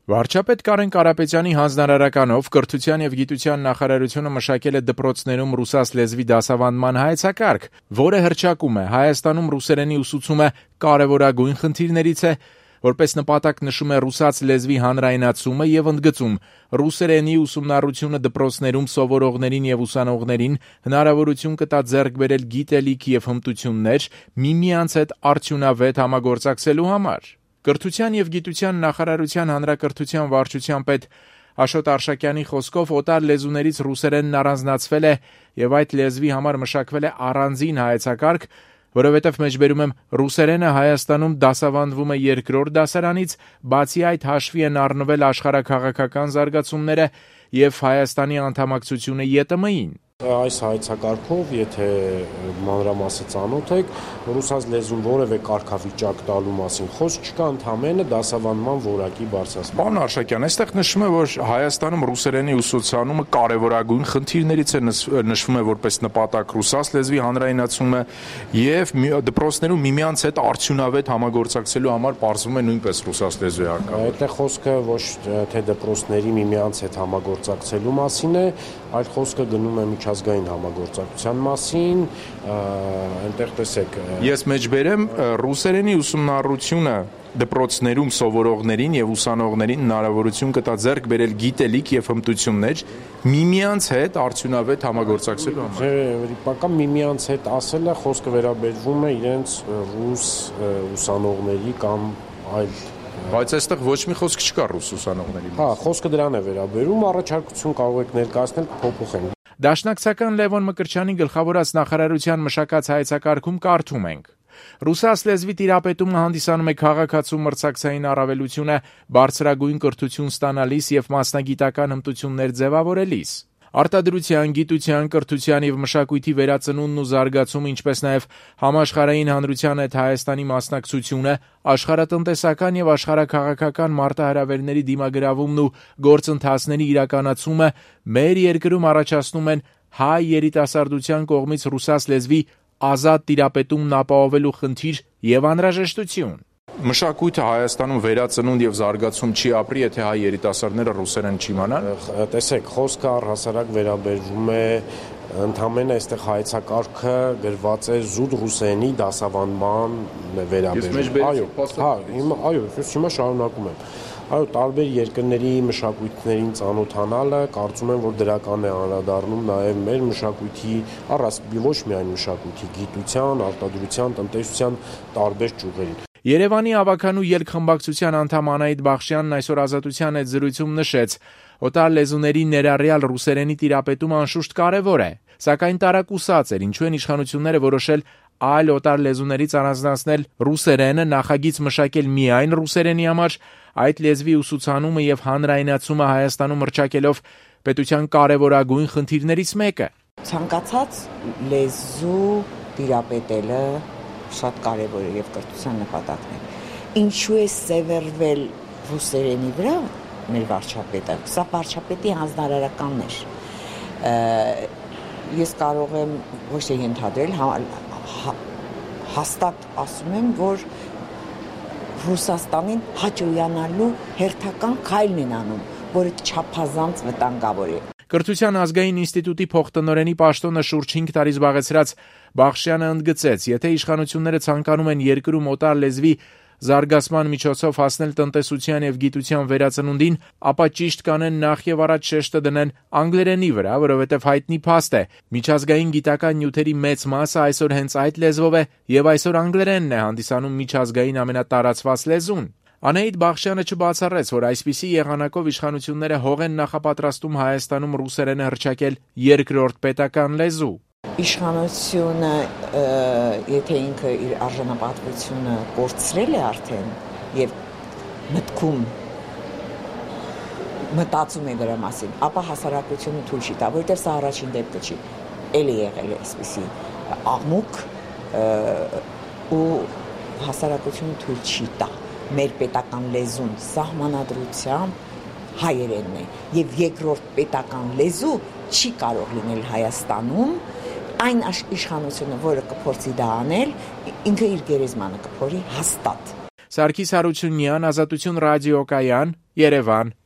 Վարչապետ Կարեն Կարապետյանի հանձնարարականով կրթության եւ գիտության նախարարությունը մշակել է դպրոցներում ռուսաց լեզվի դասավանդման հայեցակարգ, որը հռչակում է Հայաստանում ռուսերենի ուսուցումը կարևորագույն խնդիրներից է, որպես նպատակ նշում է ռուսաց լեզվի հանրայնացումը եւ ընդգծում ռուսերենի ուսումնառությունը դպրոցներում սովորողներին եւ ուսանողներին հնարավորություն կտա ձեռք բերել գիտելիք եւ հմտություններ միմյանց հետ արդյունավետ համագործակցելու համար։ Կրթության եւ գիտության նախարարության հանրակրթության վարչության պետ Աշոտ Արշակյանի խոսքով օտար լեզուներից ռուսերենն առանձնացվել է եւ այդ լեզվի համար մշակվել է առանձին հայեցակարգ, որովհետեւ մեջբերում եմ ռուսերենը Հայաստանում դասավանդվում է երկրորդ դասարանից, բացի այդ հաշվի են առնվել աշխարհաքաղաքական զարգացումները եւ Հայաստանի անդամակցությունը ԵՏՄ-ին։ Այս հայեցակարգով, եթե մանրամասը ծանոթ եք, ռուսաց լեզուն որևէ կարգավիճակ տալու մասին խոսք չկա, ընդհանրապես դասավանդման որակի բարձրացում։ Պարոն Արշակյան, այստեղ նշվում է, որ Հայաստանում ռուսերենի ուսուցանումը կարևորագույն խնդիրներից է, նշվում է որպես նպատակ ռուսաց լեզվի հանրայնացումը եւ դպրոցներում միմյանց հետ արդյունավետ համագործակցելու համար պարզվում է նույնպես ռուսաց լեզվի արկա։ Այդտեղ խոսքը ոչ թե դպրոցների միմյանց հետ համագործակցելու մասին է, այլ խոսքը գնում է միջազգային համագործակցության մասին, այնտեղ տեսեք։ Ես մեջբերեմ ռուսերենի ուսումնառությունը դպրոցներում սովորողներին եւ ուսանողներին հնարավորություն կտա ձեռք բերել գիտելիք եւ հմտություններ միմյանց հետ արդյունավետ համագործակցելու համար։ Բական միմյանց հետ ասելը խոսքը վերաբերվում է իրենց ռուս ուսանողների կամ այլ։ Բայց այստեղ ոչ մի խոսք չկա ռուս ուսանողների մասին։ Հա, խոսքը դրան է վերաբերում, առաջարկություն կարող եք ներկայացնել փոփոխենք։ Դաշնակցական Լևոն Մկրտչյանի գլխավորած նախարարության մշակած հայեցակարգում կարդում ենք. Ռուսաց լեզվի տիրապետումը հանդիսանում է քաղաքացու մրցակցային առավելությունը բարձրագույն կրթություն ստանալիս եւ մասնագիտական հմտություններ ձևավորելիս։ Արտադրության, գիտության, կրթության եւ մշակույթի վերածնունդն ու զարգացումը, ինչպես նաեւ համաշխարհային հանրության հետ Հայաստանի մասնակցությունը, աշխարհատնտեսական եւ աշխարհաքաղաքական մարտահրավերների դիմագրավումն ու գործընթացների իրականացումը մեր երկրում առաջացնում են հայ երիտասարդության կողմից ռուսաց լեզվի ազատ տիրապետումն ապահովելու խնդիր եւ անհրաժեշտություն։ Մշակույթը Հայաստանում վերածնունդ եւ զարգացում չի ապրի, եթե հայ երիտասարդները ռուսերեն չիմանան։ Տեսեք, խոսքը առհասարակ վերաբերվում է ընդհանրապես այստեղ հայեցակարգը գրված է զուտ ռուսերենի դասավանդման վերաբերյալ։ Այո, ես հիմա շարունակում եմ։ Այո, տարբեր երկրների մշակույթներին ծանոթանալը կարծում եմ, որ դրական է անդրադառնում նաև մեր մշակույթի, ոչ միայն մշակույթի, գիտության, արտադրության, տնտեսության տարբեր ճյուղերին։ Երևանի ավականու ելքխմբակցության անդամ Անահիտ Բախշյանն այսօր Ազատության հետ զրույցում նշեց. օտար լեզուների ներառյալ ռուսերենի տիրապետումը անշուշտ կարևոր է, սակայն տարակուսած էր, ինչու են իշխանությունները որոշել այլ օտար լեզուներից առանձնացնել ռուսերենը, նախագիծ մշակել միայն ռուսերենի համար, այդ լեզվի ուսուցանումը եւ հանրայնացումը Հայաստանում հռչակելով պետության կարևորագույն խնդիրներից մեկը։ Ցանկացած լեզու տիրապետելը շատ կարևոր է եւ կրթության նպատակն է։ Ինչու է սևեռվել ռուսերենի վրա մեր վարչապետը։ Սա վարչապետի հանձնարարականն էր։ Ես կարող եմ ոչ թե ենթադրել, հաստատ ասում եմ, որ Ռուսաստանին հաճոյանալու հերթական քայլն են անում, որը չափազանց վտանգավոր է։ Կրթության ազգային ինստիտուտի փոխտնօրենի պաշտոնը շուրջ 5 տարի զբաղեցրած Բախշյանը ընդգծեց, եթե իշխանությունները ցանկանում են երկրում օտար լեզվի զարգացման միջոցով հասնել տնտեսության եւ գիտության վերածնունդին, ապա ճիշտ կանեն նախ եւ առաջ շեշտը դնեն անգլերենի վրա, որովհետեւ հայտնի փաստ է, միջազգային գիտական նյութերի մեծ մասը այսօր հենց այդ լեզվով է եւ այսօր անգլերենն է հանդիսանում միջազգային ամենատարածված լեզուն։ Անահիտ Բախշյանը չբացառեց, որ այսպիսի եղանակով իշխանությունները հող են նախապատրաստում Հայաստանում ռուսերենը հռչակել երկրորդ պետական լեզու։ Իշխանությունը, եթե ինքը իր արժանապատվությունը կորցրել է արդեն եւ մտքում մտածում է դրա մասին, ապա հասարակությունը թույլ չի տա, որովհետեւ սա առաջին դեպքը չի։ Էլի եղել է այսպիսի աղմուկ ու հասարակությունը թույլ չի տա։ Մեր պետական լեզուն սահմանադրությամբ հայերենն է եւ երկրորդ պետական լեզու չի կարող լինել Հայաստանում, այն իշխանությունը, որը կփորձի դա անել, ինքը իր գերեզմանը կփորի հաստատ։ Սարգիս Հարությունյան, Ազատություն ռադիոկայան, Երևան։